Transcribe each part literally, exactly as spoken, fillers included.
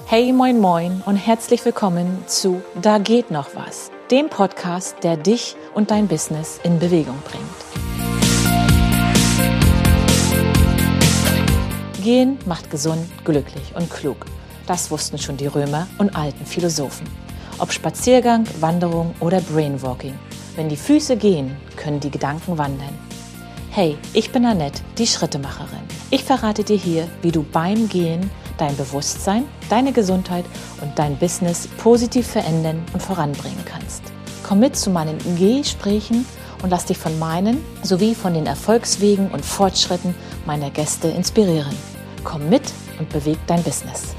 Hey, moin, moin und herzlich willkommen zu Da geht noch was, dem Podcast, der dich und dein Business in Bewegung bringt. Gehen macht gesund, glücklich und klug. Das wussten schon die Römer und alten Philosophen. Ob Spaziergang, Wanderung oder Brainwalking. Wenn die Füße gehen, können die Gedanken wandern. Hey, ich bin Annette, die Schrittemacherin. Ich verrate dir hier, wie du beim Gehen dein Bewusstsein, deine Gesundheit und dein Business positiv verändern und voranbringen kannst. Komm mit zu meinen Gesprächen und lass dich von meinen sowie von den Erfolgswegen und Fortschritten meiner Gäste inspirieren. Komm mit und beweg dein Business.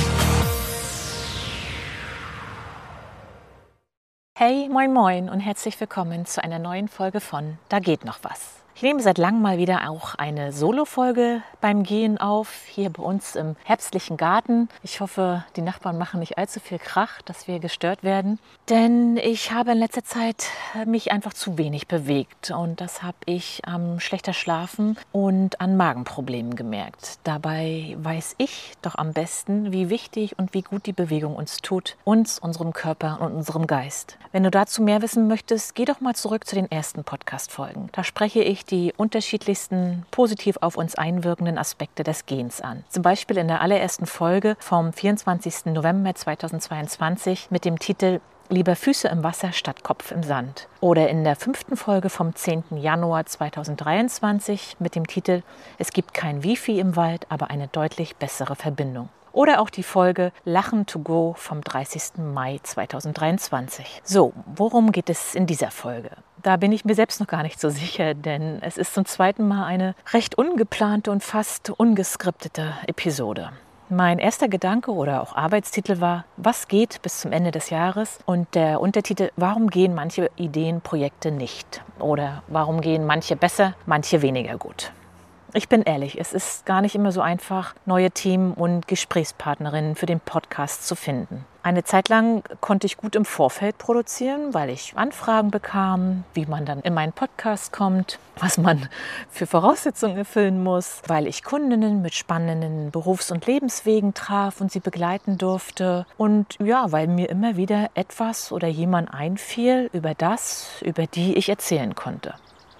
Hey, moin moin und herzlich willkommen zu einer neuen Folge von Da geht noch was. Ich nehme seit langem mal wieder auch eine Solo-Folge beim Gehen auf, hier bei uns im herbstlichen Garten. Ich hoffe, die Nachbarn machen nicht allzu viel Krach, dass wir gestört werden. Denn ich habe in letzter Zeit mich einfach zu wenig bewegt und das habe ich am schlechter Schlafen und an Magenproblemen gemerkt. Dabei weiß ich doch am besten, wie wichtig und wie gut die Bewegung uns tut, uns, unserem Körper und unserem Geist. Wenn du dazu mehr wissen möchtest, geh doch mal zurück zu den ersten Podcast-Folgen. Da spreche ich die unterschiedlichsten positiv auf uns einwirkenden Aspekte des Gehens an. Zum Beispiel in der allerersten Folge vom vierundzwanzigsten November zweitausendzweiundzwanzig mit dem Titel Lieber Füße im Wasser statt Kopf im Sand. Oder in der fünften Folge vom zehnten Januar zweitausenddreiundzwanzig mit dem Titel Es gibt kein Wifi im Wald, aber eine deutlich bessere Verbindung. Oder auch die Folge Lachen to go vom dreißigsten Mai zweitausenddreiundzwanzig. So, worum geht es in dieser Folge? Da bin ich mir selbst noch gar nicht so sicher, denn es ist zum zweiten Mal eine recht ungeplante und fast ungeskriptete Episode. Mein erster Gedanke oder auch Arbeitstitel war, was geht bis zum Ende des Jahres? Und der Untertitel, warum gehen manche Ideen, Projekte nicht? Oder warum gehen manche besser, manche weniger gut? Ich bin ehrlich, es ist gar nicht immer so einfach, neue Themen und Gesprächspartnerinnen für den Podcast zu finden. Eine Zeit lang konnte ich gut im Vorfeld produzieren, weil ich Anfragen bekam, wie man dann in meinen Podcast kommt, was man für Voraussetzungen erfüllen muss, weil ich Kundinnen mit spannenden Berufs- und Lebenswegen traf und sie begleiten durfte. Und ja, weil mir immer wieder etwas oder jemand einfiel über das, über die ich erzählen konnte.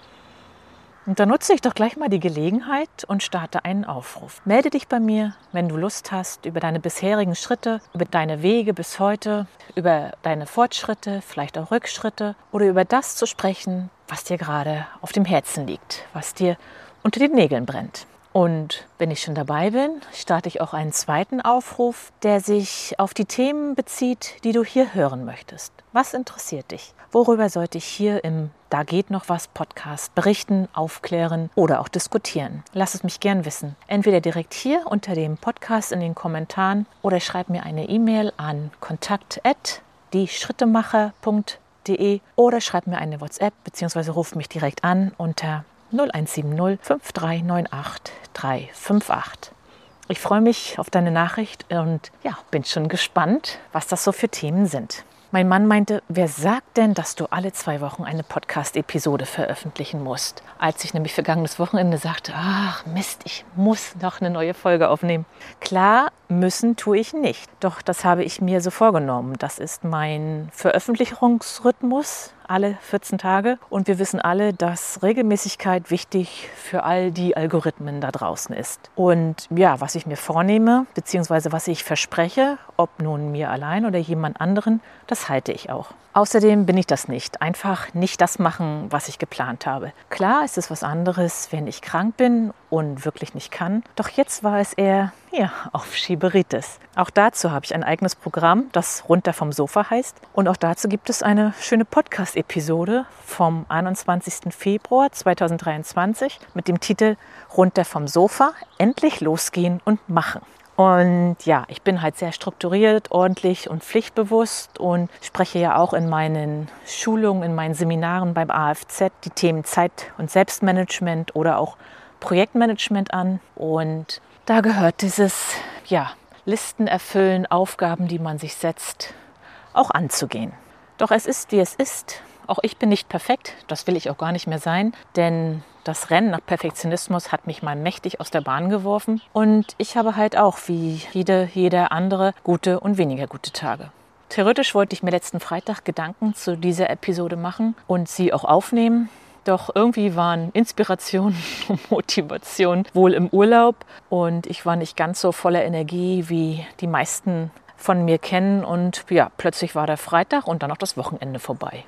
Und da nutze ich doch gleich mal die Gelegenheit und starte einen Aufruf. Melde dich bei mir, wenn du Lust hast, über deine bisherigen Schritte, über deine Wege bis heute, über deine Fortschritte, vielleicht auch Rückschritte oder über das zu sprechen, was dir gerade auf dem Herzen liegt, was dir unter den Nägeln brennt. Und wenn ich schon dabei bin, starte ich auch einen zweiten Aufruf, der sich auf die Themen bezieht, die du hier hören möchtest. Was interessiert dich? Worüber sollte ich hier im Da geht noch was Podcast berichten, aufklären oder auch diskutieren? Lass es mich gern wissen. Entweder direkt hier unter dem Podcast in den Kommentaren oder schreib mir eine E-Mail an kontakt at die schrittemacher punkt de oder schreib mir eine WhatsApp bzw. ruf mich direkt an unter null eins sieben null fünf drei neun acht drei fünf acht. Ich freue mich auf deine Nachricht und ja, bin schon gespannt, was das so für Themen sind. Mein Mann meinte, wer sagt denn, dass du alle zwei Wochen eine Podcast-Episode veröffentlichen musst? Als ich nämlich vergangenes Wochenende sagte, ach Mist, ich muss noch eine neue Folge aufnehmen. Klar, müssen tue ich nicht. Doch das habe ich mir so vorgenommen. Das ist mein Veröffentlichungsrhythmus, alle vierzehn Tage. Und wir wissen alle, dass Regelmäßigkeit wichtig für all die Algorithmen da draußen ist. Und ja, was ich mir vornehme, beziehungsweise was ich verspreche, ob nun mir allein oder jemand anderen, das halte ich auch. Außerdem bin ich das nicht. Einfach nicht das machen, was ich geplant habe. Klar ist es was anderes, wenn ich krank bin und wirklich nicht kann. Doch jetzt war es eher, ja, auf Schieberitis. Auch dazu habe ich ein eigenes Programm, das Runter vom Sofa heißt. Und auch dazu gibt es eine schöne Podcast-Episode vom einundzwanzigsten Februar zweitausenddreiundzwanzig mit dem Titel Runter vom Sofa, endlich losgehen und machen. Und ja, ich bin halt sehr strukturiert, ordentlich und pflichtbewusst und spreche ja auch in meinen Schulungen, in meinen Seminaren beim A F Z die Themen Zeit- und Selbstmanagement oder auch Projektmanagement an. Und da gehört dieses, ja, Listen erfüllen, Aufgaben, die man sich setzt, auch anzugehen. Doch es ist, wie es ist. auch ich bin nicht perfekt, das will ich auch gar nicht mehr sein, denn das Rennen nach Perfektionismus hat mich mal mächtig aus der Bahn geworfen und ich habe halt auch wie jede, jeder andere gute und weniger gute Tage. Theoretisch wollte ich mir letzten Freitag Gedanken zu dieser Episode machen und sie auch aufnehmen. Doch irgendwie waren Inspiration und Motivation wohl im Urlaub und ich war nicht ganz so voller Energie, wie die meisten von mir kennen. Und ja, plötzlich war der Freitag und dann auch das Wochenende vorbei.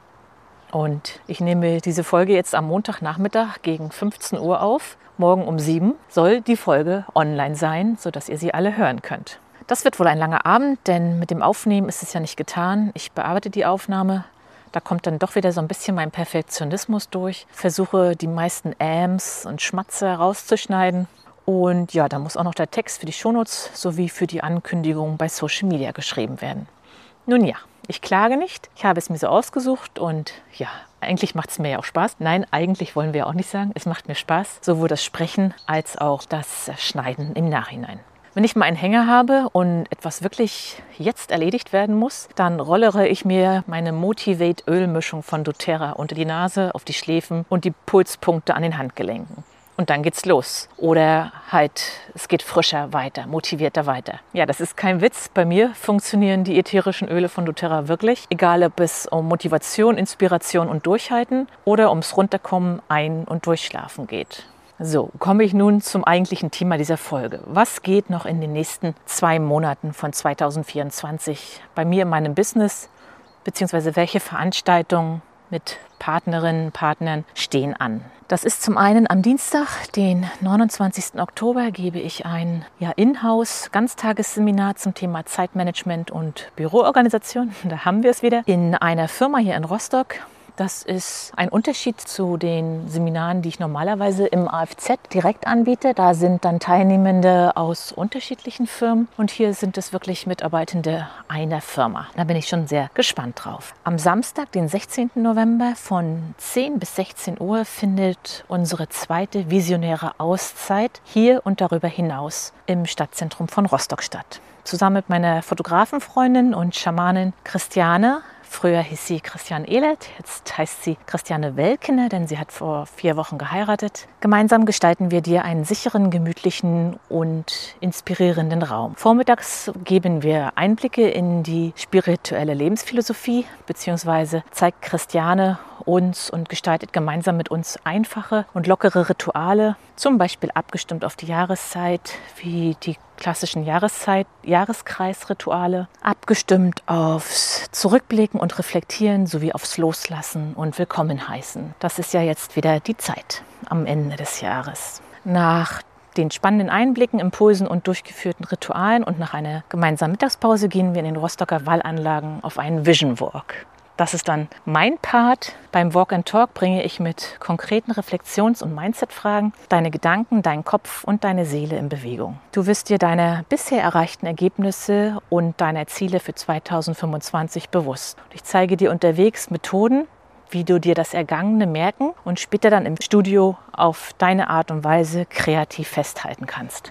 Und ich nehme diese Folge jetzt am Montagnachmittag gegen fünfzehn Uhr auf. Morgen um sieben soll die Folge online sein, sodass ihr sie alle hören könnt. Das wird wohl ein langer Abend, denn mit dem Aufnehmen ist es ja nicht getan. Ich bearbeite die Aufnahme. Da kommt dann doch wieder so ein bisschen mein Perfektionismus durch. Versuche die meisten Äms und Schmatze rauszuschneiden. Und ja, da muss auch noch der Text für die Shownotes sowie für die Ankündigung bei Social Media geschrieben werden. Nun ja, ich klage nicht. Ich habe es mir so ausgesucht und ja, eigentlich macht es mir ja auch Spaß. Nein, eigentlich wollen wir ja auch nicht sagen. Es macht mir Spaß, sowohl das Sprechen als auch das Schneiden im Nachhinein. Wenn ich mal einen Hänger habe und etwas wirklich jetzt erledigt werden muss, dann rollere ich mir meine Motivate Ölmischung von doTERRA unter die Nase, auf die Schläfen und die Pulspunkte an den Handgelenken. Und dann geht's los. Oder halt, es geht frischer weiter, motivierter weiter. Ja, das ist kein Witz. Bei mir funktionieren die ätherischen Öle von doTERRA wirklich. Egal, ob es um Motivation, Inspiration und Durchhalten oder ums Runterkommen, Ein- und Durchschlafen geht. So, komme ich nun zum eigentlichen Thema dieser Folge. Was geht noch in den nächsten zwei Monaten von zweitausendvierundzwanzig bei mir in meinem Business, beziehungsweise welche Veranstaltungen mit Partnerinnen, Partnern stehen an? Das ist zum einen am Dienstag, den neunundzwanzigsten Oktober, gebe ich ein ja, Inhouse-Ganztagesseminar zum Thema Zeitmanagement und Büroorganisation. Da haben wir es wieder in einer Firma hier in Rostock. Das ist ein Unterschied zu den Seminaren, die ich normalerweise im A F Z direkt anbiete. Da sind dann Teilnehmende aus unterschiedlichen Firmen und hier sind es wirklich Mitarbeitende einer Firma. Da bin ich schon sehr gespannt drauf. Am Samstag, den sechzehnten November von zehn bis sechzehn Uhr findet unsere zweite visionäre Auszeit hier und darüber hinaus im Stadtzentrum von Rostock statt. Zusammen mit meiner Fotografenfreundin und Schamanin Christiane. Früher hieß sie Christiane Ehlert, jetzt heißt sie Christiane Welkener, denn sie hat vor vier Wochen geheiratet. Gemeinsam gestalten wir dir einen sicheren, gemütlichen und inspirierenden Raum. Vormittags geben wir Einblicke in die spirituelle Lebensphilosophie, beziehungsweise zeigt Christiane uns und gestaltet gemeinsam mit uns einfache und lockere Rituale, zum Beispiel abgestimmt auf die Jahreszeit, wie die klassischen Jahreszeit, Jahreskreisrituale, abgestimmt aufs Zurückblicken und Reflektieren sowie aufs Loslassen und Willkommen heißen. Das ist ja jetzt wieder die Zeit am Ende des Jahres. Nach den spannenden Einblicken, Impulsen und durchgeführten Ritualen und nach einer gemeinsamen Mittagspause gehen wir in den Rostocker Wallanlagen auf einen Vision Walk. Das ist dann mein Part. Beim Walk and Talk bringe ich mit konkreten Reflexions- und Mindset-Fragen deine Gedanken, deinen Kopf und deine Seele in Bewegung. Du wirst dir deiner bisher erreichten Ergebnisse und deiner Ziele für zweitausendfünfundzwanzig bewusst. Ich zeige dir unterwegs Methoden, wie du dir das Ergangene merken und später dann im Studio auf deine Art und Weise kreativ festhalten kannst.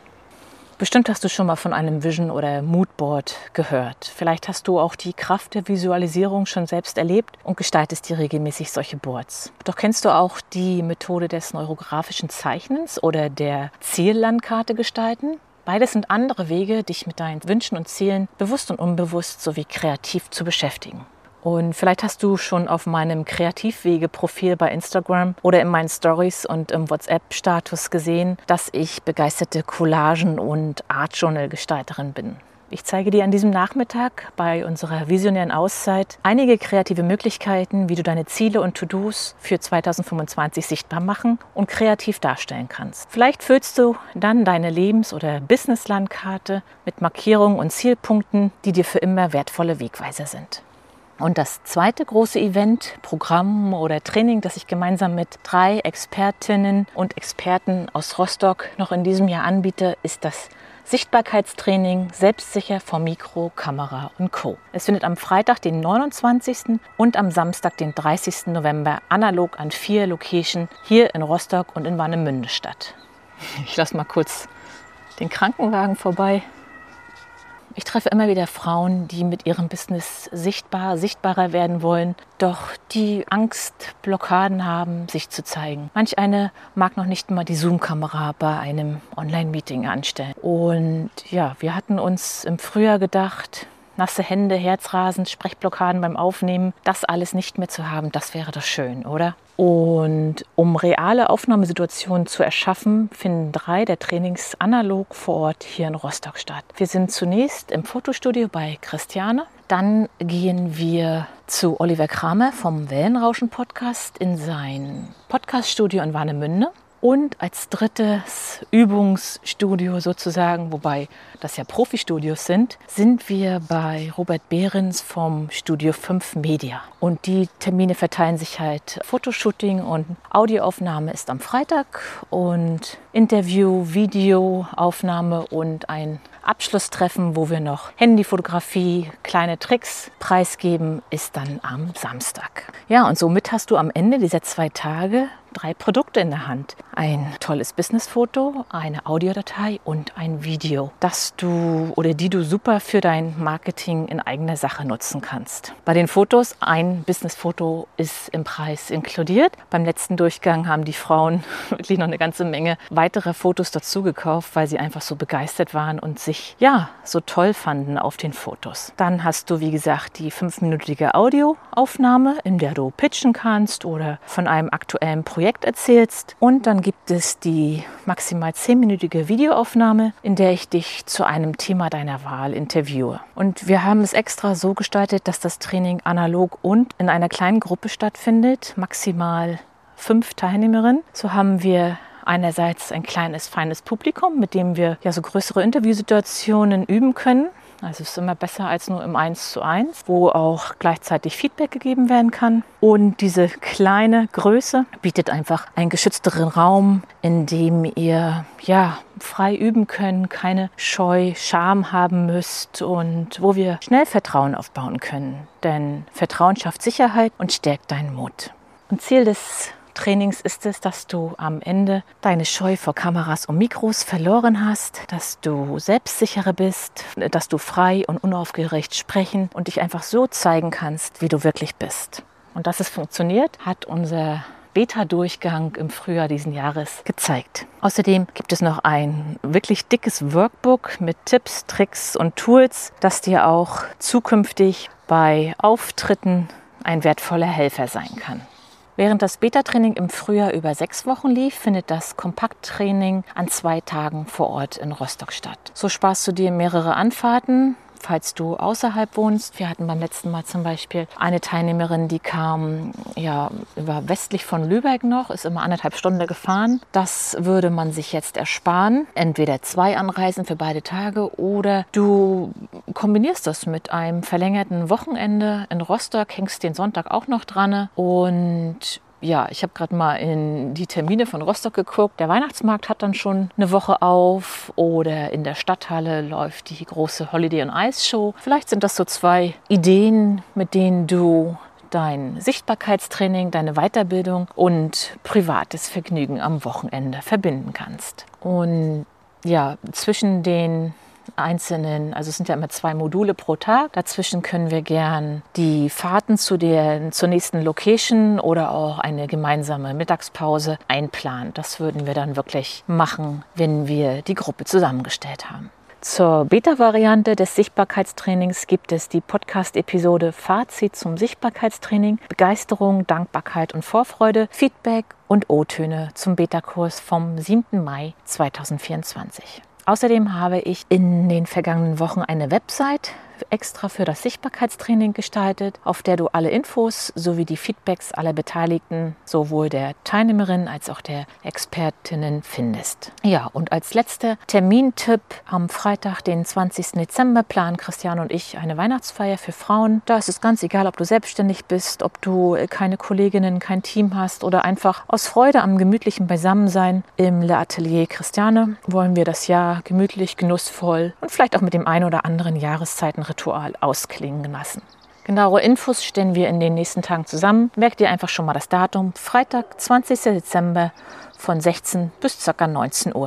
Bestimmt hast du schon mal von einem Vision- oder Moodboard gehört. Vielleicht hast du auch die Kraft der Visualisierung schon selbst erlebt und gestaltest dir regelmäßig solche Boards. Doch kennst du auch die Methode des neurografischen Zeichnens oder der Ziellandkarte gestalten? Beides sind andere Wege, dich mit deinen Wünschen und Zielen bewusst und unbewusst sowie kreativ zu beschäftigen. Und vielleicht hast du schon auf meinem Kreativwege-Profil bei Instagram oder in meinen Stories und im WhatsApp-Status gesehen, dass ich begeisterte Collagen- und Art-Journal-Gestalterin bin. Ich zeige dir an diesem Nachmittag bei unserer visionären Auszeit einige kreative Möglichkeiten, wie du deine Ziele und To-Dos für zweitausendfünfundzwanzig sichtbar machen und kreativ darstellen kannst. Vielleicht füllst du dann deine Lebens- oder Business-Landkarte mit Markierungen und Zielpunkten, die dir für immer wertvolle Wegweiser sind. Und das zweite große Event, Programm oder Training, das ich gemeinsam mit drei Expertinnen und Experten aus Rostock noch in diesem Jahr anbiete, ist das Sichtbarkeitstraining Selbstsicher vor Mikro, Kamera und Co. Es findet am Freitag, den neunundzwanzigsten und am Samstag, den dreißigsten November analog an vier Locations hier in Rostock und in Warnemünde statt. Ich lasse mal kurz den Krankenwagen vorbei. Ich treffe immer wieder Frauen, die mit ihrem Business sichtbar, sichtbarer werden wollen, doch die Angst, Blockaden haben, sich zu zeigen. Manch eine mag noch nicht mal die Zoom-Kamera bei einem Online-Meeting anstellen. Und ja, wir hatten uns im Frühjahr gedacht, nasse Hände, Herzrasen, Sprechblockaden beim Aufnehmen, das alles nicht mehr zu haben, das wäre doch schön, oder? Und um reale Aufnahmesituationen zu erschaffen, finden drei der Trainings analog vor Ort hier in Rostock statt. Wir sind zunächst im Fotostudio bei Christiane. Dann gehen wir zu Oliver Kramer vom Wellenrauschen-Podcast in sein Podcaststudio in Warnemünde. Und als drittes Übungsstudio sozusagen, wobei das ja Profi-Studios sind, sind wir bei Robert Behrens vom Studio fünf Media. Und die Termine verteilen sich halt. Fotoshooting und Audioaufnahme ist am Freitag und Interview, Videoaufnahme und ein Abschlusstreffen, wo wir noch Handyfotografie, kleine Tricks preisgeben, ist dann am Samstag. Ja, und somit hast du am Ende dieser zwei Tage drei Produkte in der Hand. Ein tolles Businessfoto, eine Audiodatei und ein Video, das du oder die du super für dein Marketing in eigener Sache nutzen kannst. Bei den Fotos, ein Businessfoto ist im Preis inkludiert. Beim letzten Durchgang haben die Frauen wirklich noch eine ganze Menge weitere Fotos dazu gekauft, weil sie einfach so begeistert waren und sich ja so toll fanden auf den Fotos. Dann hast du, wie gesagt, die fünfminütige Audioaufnahme, in der du pitchen kannst oder von einem aktuellen Projekt Projekt erzählst. Und dann gibt es die maximal zehnminütige Videoaufnahme, in der ich dich zu einem Thema deiner Wahl interviewe. Und wir haben es extra so gestaltet, dass das Training analog und in einer kleinen Gruppe stattfindet, maximal fünf Teilnehmerinnen. So haben wir einerseits ein kleines, feines Publikum, mit dem wir ja so größere Interviewsituationen üben können. Also es ist immer besser als nur im eins zu eins, wo auch gleichzeitig Feedback gegeben werden kann. Und diese kleine Größe bietet einfach einen geschützteren Raum, in dem ihr ja frei üben könnt, keine Scheu, Scham haben müsst und wo wir schnell Vertrauen aufbauen können. Denn Vertrauen schafft Sicherheit und stärkt deinen Mut. Und Ziel des Trainings ist es, dass du am Ende deine Scheu vor Kameras und Mikros verloren hast, dass du selbstsicherer bist, dass du frei und unaufgeregt sprechen und dich einfach so zeigen kannst, wie du wirklich bist. Und dass es funktioniert, hat unser Beta-Durchgang im Frühjahr diesen Jahres gezeigt. Außerdem gibt es noch ein wirklich dickes Workbook mit Tipps, Tricks und Tools, das dir auch zukünftig bei Auftritten ein wertvoller Helfer sein kann. Während das Beta-Training im Frühjahr über sechs Wochen lief, findet das Kompakttraining an zwei Tagen vor Ort in Rostock statt. So sparst du dir mehrere Anfahrten, falls du außerhalb wohnst. Wir hatten beim letzten Mal zum Beispiel eine Teilnehmerin, die kam ja über westlich von Lübeck noch, ist immer anderthalb Stunden gefahren. Das würde man sich jetzt ersparen. Entweder zwei Anreisen für beide Tage oder du kombinierst das mit einem verlängerten Wochenende in Rostock, hängst den Sonntag auch noch dran und ja, ich habe gerade mal in die Termine von Rostock geguckt. Der Weihnachtsmarkt hat dann schon eine Woche auf oder in der Stadthalle läuft die große Holiday and Ice Show. Vielleicht sind das so zwei Ideen, mit denen du dein Sichtbarkeitstraining, deine Weiterbildung und privates Vergnügen am Wochenende verbinden kannst. Und ja, zwischen den einzelnen, also es sind ja immer zwei Module pro Tag. Dazwischen können wir gern die Fahrten zu der, zur nächsten Location oder auch eine gemeinsame Mittagspause einplanen. Das würden wir dann wirklich machen, wenn wir die Gruppe zusammengestellt haben. Zur Beta-Variante des Sichtbarkeitstrainings gibt es die Podcast-Episode Fazit zum Sichtbarkeitstraining, Begeisterung, Dankbarkeit und Vorfreude, Feedback und O-Töne zum Beta-Kurs vom siebten Mai zweitausendvierundzwanzig. Außerdem habe ich in den vergangenen Wochen eine Website extra für das Sichtbarkeitstraining gestaltet, auf der du alle Infos sowie die Feedbacks aller Beteiligten, sowohl der Teilnehmerinnen als auch der Expertinnen findest. Ja, und als letzter Termintipp: Am Freitag, den zwanzigsten Dezember, planen Christiane und ich eine Weihnachtsfeier für Frauen. Da ist es ganz egal, ob du selbstständig bist, ob du keine Kolleginnen, kein Team hast oder einfach aus Freude am gemütlichen Beisammensein im Le Atelier Christiane wollen wir das Jahr gemütlich, genussvoll und vielleicht auch mit dem einen oder anderen Jahreszeitenritual ausklingen lassen. Genauere Infos stellen wir in den nächsten Tagen zusammen. Merk dir einfach schon mal das Datum: Freitag, zwanzigsten Dezember von sechzehn bis ca. neunzehn Uhr.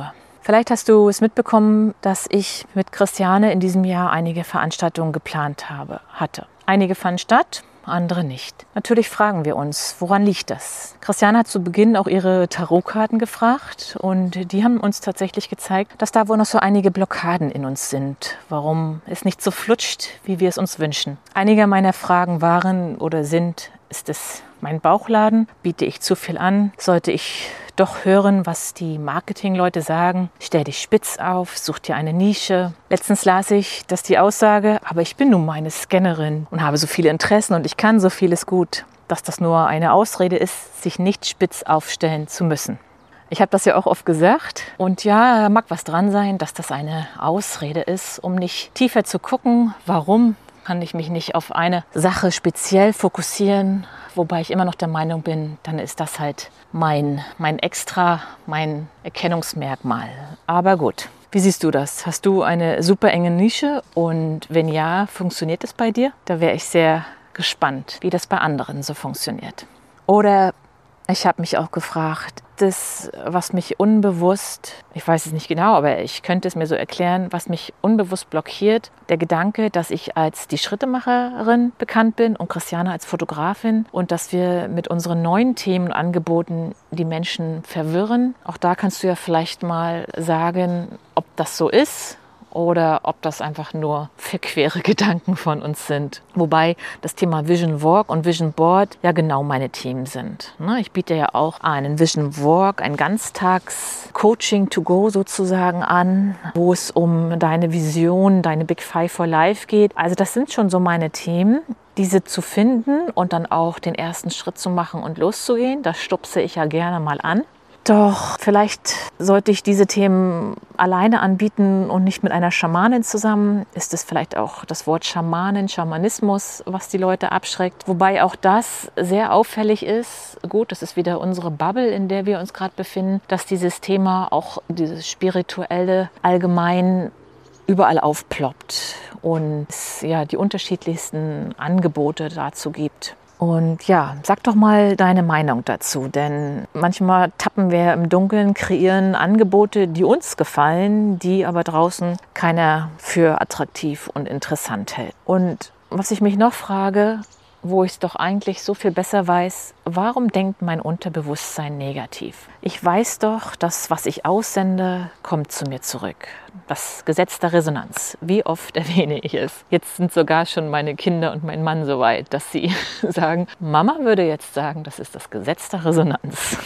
Vielleicht hast du es mitbekommen, dass ich mit Christiane in diesem Jahr einige Veranstaltungen geplant habe, hatte. Einige fanden statt, andere nicht. Natürlich fragen wir uns, woran liegt das? Christiane hat zu Beginn auch ihre Tarotkarten gefragt und die haben uns tatsächlich gezeigt, dass da wohl noch so einige Blockaden in uns sind, warum es nicht so flutscht, wie wir es uns wünschen. Einige meiner Fragen waren oder sind, ist es mein Bauchladen? Biete ich zu viel an? Sollte ich doch hören, was die Marketingleute sagen? Stell dich spitz auf, such dir eine Nische. Letztens las ich, dass die Aussage, aber ich bin nun mal eine Scannerin und habe so viele Interessen und ich kann so vieles gut, dass das nur eine Ausrede ist, sich nicht spitz aufstellen zu müssen. Ich habe das ja auch oft gesagt und ja, mag was dran sein, dass das eine Ausrede ist, um nicht tiefer zu gucken, warum kann ich mich nicht auf eine Sache speziell fokussieren, wobei ich immer noch der Meinung bin, dann ist das halt mein, mein Extra, mein Erkennungsmerkmal. Aber gut, wie siehst du das? Hast du eine super enge Nische und wenn ja, funktioniert es bei dir? Da wäre ich sehr gespannt, wie das bei anderen so funktioniert. Oder ich habe mich auch gefragt, das, was mich unbewusst, ich weiß es nicht genau, aber ich könnte es mir so erklären, was mich unbewusst blockiert, der Gedanke, dass ich als die Schrittemacherin bekannt bin und Christiane als Fotografin und dass wir mit unseren neuen Themen und Angeboten die Menschen verwirren. Auch da kannst du ja vielleicht mal sagen, ob das so ist oder ob das einfach nur verquere Gedanken von uns sind. Wobei das Thema Vision Walk und Vision Board ja genau meine Themen sind. Ich biete ja auch einen Vision Walk, ein Ganztags-Coaching to go sozusagen an, wo es um deine Vision, deine Big Five for Life geht. Also das sind schon so meine Themen. Diese zu finden und dann auch den ersten Schritt zu machen und loszugehen, das stupse ich ja gerne mal an. Doch vielleicht sollte ich diese Themen alleine anbieten und nicht mit einer Schamanin zusammen. Ist es vielleicht auch das Wort Schamanin, Schamanismus, was die Leute abschreckt? Wobei auch das sehr auffällig ist. Gut, das ist wieder unsere Bubble, in der wir uns gerade befinden, dass dieses Thema, auch dieses Spirituelle, allgemein überall aufploppt und es ja die unterschiedlichsten Angebote dazu gibt. Und ja, sag doch mal deine Meinung dazu, denn manchmal tappen wir im Dunkeln, kreieren Angebote, die uns gefallen, die aber draußen keiner für attraktiv und interessant hält. Und was ich mich noch frage, wo ich es doch eigentlich so viel besser weiß, warum denkt mein Unterbewusstsein negativ? Ich weiß doch, dass was ich aussende, kommt zu mir zurück. Das Gesetz der Resonanz. Wie oft erwähne ich es? Jetzt sind sogar schon meine Kinder und mein Mann so weit, dass sie sagen, Mama würde jetzt sagen, das ist das Gesetz der Resonanz.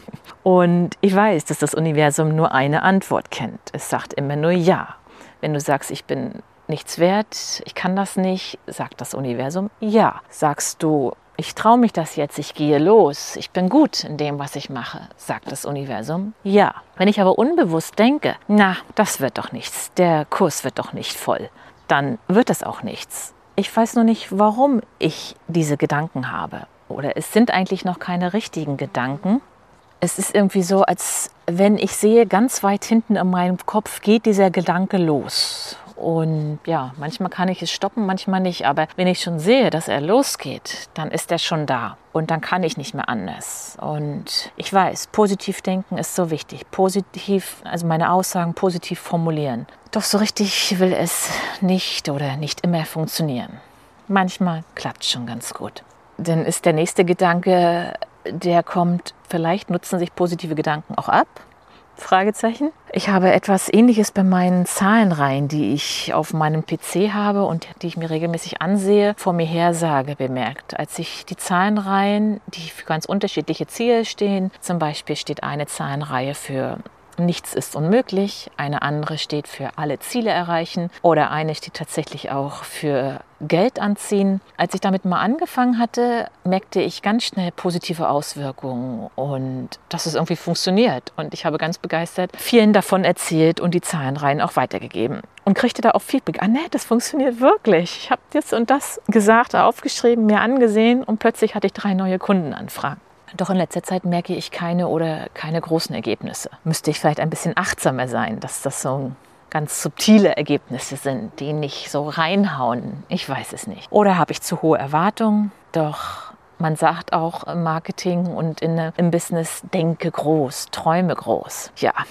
Und ich weiß, dass das Universum nur eine Antwort kennt. Es sagt immer nur Ja. Wenn du sagst, ich bin nichts wert, ich kann das nicht, sagt das Universum ja. Sagst du, ich traue mich das jetzt, ich gehe los, ich bin gut in dem, was ich mache, sagt das Universum ja. Wenn ich aber unbewusst denke, na, das wird doch nichts, der Kurs wird doch nicht voll, dann wird es auch nichts. Ich weiß nur nicht, warum ich diese Gedanken habe. Oder es sind eigentlich noch keine richtigen Gedanken. Es ist irgendwie so, als wenn ich sehe, ganz weit hinten in meinem Kopf geht dieser Gedanke los. Und ja, manchmal kann ich es stoppen, manchmal nicht. Aber wenn ich schon sehe, dass er losgeht, dann ist er schon da. Und dann kann ich nicht mehr anders. Und ich weiß, positiv denken ist so wichtig. Positiv, also meine Aussagen positiv formulieren. Doch so richtig will es nicht oder nicht immer funktionieren. Manchmal klappt es schon ganz gut. Dann ist der nächste Gedanke, der kommt, vielleicht nutzen sich positive Gedanken auch ab. Fragezeichen. Ich habe etwas Ähnliches bei meinen Zahlenreihen, die ich auf meinem P C habe und die ich mir regelmäßig ansehe, vor mir her sage, bemerkt. Als ich die Zahlenreihen, die für ganz unterschiedliche Ziele stehen, zum Beispiel steht eine Zahlenreihe für Nichts ist unmöglich, eine andere steht für alle Ziele erreichen oder eine steht tatsächlich auch für Geld anziehen. Als ich damit mal angefangen hatte, merkte ich ganz schnell positive Auswirkungen und dass es irgendwie funktioniert. Und ich habe ganz begeistert vielen davon erzählt und die Zahlenreihen auch weitergegeben. Und kriegte da auch Feedback. Ah, ne, das funktioniert wirklich. Ich habe das und das gesagt, aufgeschrieben, mir angesehen und plötzlich hatte ich drei neue Kundenanfragen. Doch in letzter Zeit merke ich keine oder keine großen Ergebnisse. Müsste ich vielleicht ein bisschen achtsamer sein, dass das so ganz subtile Ergebnisse sind, die nicht so reinhauen. Ich weiß es nicht. Oder habe ich zu hohe Erwartungen? Doch man sagt auch im Marketing und in, im Business, denke groß, träume groß. Ja,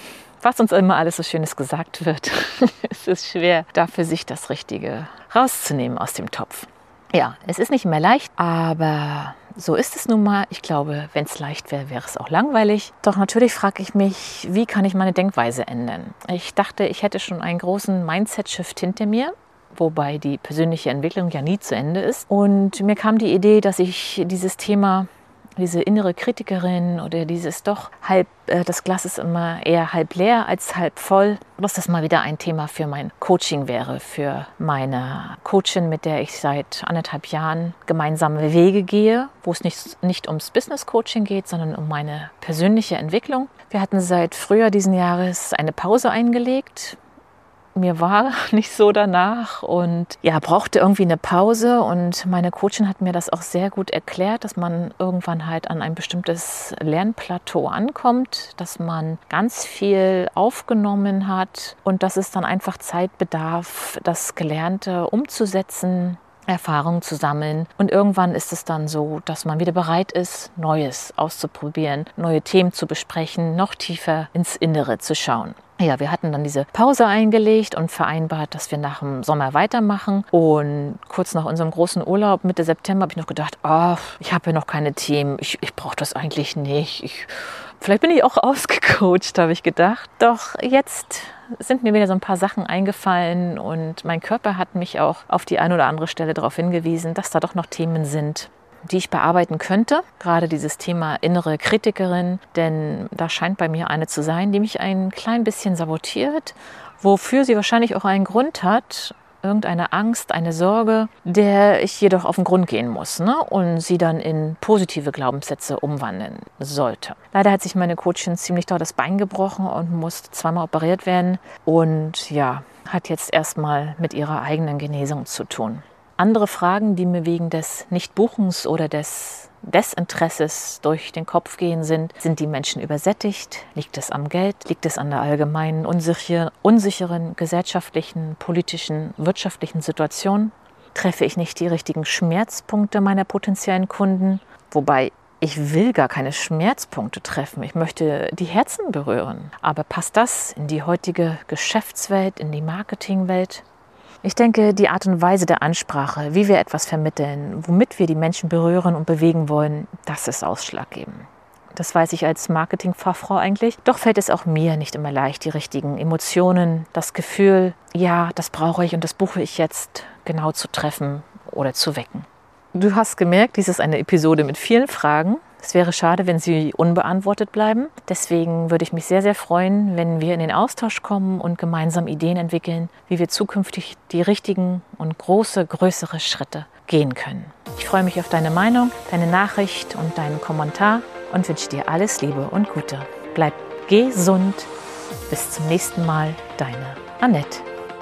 was uns immer alles so Schönes gesagt wird. Es ist schwer, da für sich das Richtige rauszunehmen aus dem Topf. Ja, es ist nicht mehr leicht, aber so ist es nun mal. Ich glaube, wenn es leicht wäre, wäre es auch langweilig. Doch natürlich frage ich mich, wie kann ich meine Denkweise ändern? Ich dachte, ich hätte schon einen großen Mindset-Shift hinter mir, wobei die persönliche Entwicklung ja nie zu Ende ist. Und mir kam die Idee, dass ich dieses Thema, diese innere Kritikerin oder dieses doch halb, äh, das Glas ist immer eher halb leer als halb voll, dass das mal wieder ein Thema für mein Coaching wäre, für meine Coachin, mit der ich seit anderthalb Jahren gemeinsame Wege gehe, wo es nicht, nicht ums Business-Coaching geht, sondern um meine persönliche Entwicklung. Wir hatten seit Frühjahr diesen Jahres eine Pause eingelegt. Mir war nicht so danach und ja, brauchte irgendwie eine Pause, und meine Coachin hat mir das auch sehr gut erklärt, dass man irgendwann halt an ein bestimmtes Lernplateau ankommt, dass man ganz viel aufgenommen hat und dass es dann einfach Zeit bedarf, das Gelernte umzusetzen, Erfahrungen zu sammeln, und irgendwann ist es dann so, dass man wieder bereit ist, Neues auszuprobieren, neue Themen zu besprechen, noch tiefer ins Innere zu schauen. Ja, wir hatten dann diese Pause eingelegt und vereinbart, dass wir nach dem Sommer weitermachen. Und kurz nach unserem großen Urlaub, Mitte September, habe ich noch gedacht, oh, ich habe ja noch keine Themen, ich, ich brauche das eigentlich nicht. Ich, vielleicht bin ich auch ausgecoacht, habe ich gedacht. Doch jetzt sind mir wieder so ein paar Sachen eingefallen und mein Körper hat mich auch auf die eine oder andere Stelle darauf hingewiesen, dass da doch noch Themen sind, die ich bearbeiten könnte. Gerade dieses Thema innere Kritikerin, denn da scheint bei mir eine zu sein, die mich ein klein bisschen sabotiert, wofür sie wahrscheinlich auch einen Grund hat, irgendeine Angst, eine Sorge, der ich jedoch auf den Grund gehen muss, ne? Und sie dann in positive Glaubenssätze umwandeln sollte. Leider hat sich meine Coachin ziemlich doll das Bein gebrochen und musste zweimal operiert werden und ja, hat jetzt erstmal mit ihrer eigenen Genesung zu tun. Andere Fragen, die mir wegen des Nichtbuchens oder des Desinteresses durch den Kopf gehen, sind: Sind die Menschen übersättigt? Liegt es am Geld? Liegt es an der allgemeinen unsicher, unsicheren gesellschaftlichen, politischen, wirtschaftlichen Situation? Treffe ich nicht die richtigen Schmerzpunkte meiner potenziellen Kunden? Wobei, ich will gar keine Schmerzpunkte treffen. Ich möchte die Herzen berühren. Aber passt das in die heutige Geschäftswelt, in die Marketingwelt? Ich denke, die Art und Weise der Ansprache, wie wir etwas vermitteln, womit wir die Menschen berühren und bewegen wollen, das ist ausschlaggebend. Das weiß ich als Marketingfachfrau eigentlich. Doch fällt es auch mir nicht immer leicht, die richtigen Emotionen, das Gefühl, ja, das brauche ich und das buche ich jetzt, genau zu treffen oder zu wecken. Du hast gemerkt, dies ist eine Episode mit vielen Fragen. Es wäre schade, wenn sie unbeantwortet bleiben. Deswegen würde ich mich sehr, sehr freuen, wenn wir in den Austausch kommen und gemeinsam Ideen entwickeln, wie wir zukünftig die richtigen und große, größere Schritte gehen können. Ich freue mich auf deine Meinung, deine Nachricht und deinen Kommentar und wünsche dir alles Liebe und Gute. Bleib gesund. Bis zum nächsten Mal, deine Annette.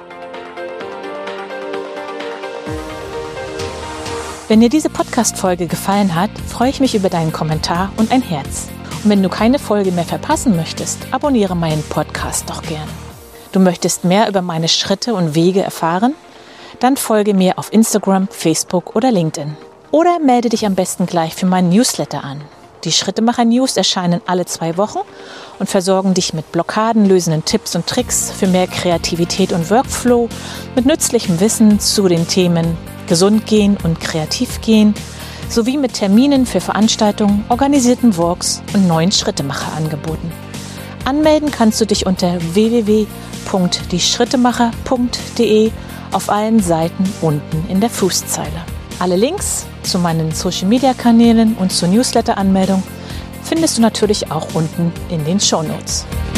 Wenn dir diese Podcast-Folge gefallen hat, freue ich mich über deinen Kommentar und ein Herz. Und wenn du keine Folge mehr verpassen möchtest, abonniere meinen Podcast doch gern. Du möchtest mehr über meine Schritte und Wege erfahren? Dann folge mir auf Instagram, Facebook oder LinkedIn. Oder melde dich am besten gleich für meinen Newsletter an. Die Schrittemacher-News erscheinen alle zwei Wochen und versorgen dich mit blockadenlösenden Tipps und Tricks für mehr Kreativität und Workflow, mit nützlichem Wissen zu den Themen Gesund gehen und kreativ gehen, sowie mit Terminen für Veranstaltungen, organisierten Walks und neuen Schrittemacher-Angeboten. Anmelden kannst du dich unter w w w punkt die schrittemacher punkt d e auf allen Seiten unten in der Fußzeile. Alle Links zu meinen Social-Media-Kanälen und zur Newsletter-Anmeldung findest du natürlich auch unten in den Shownotes.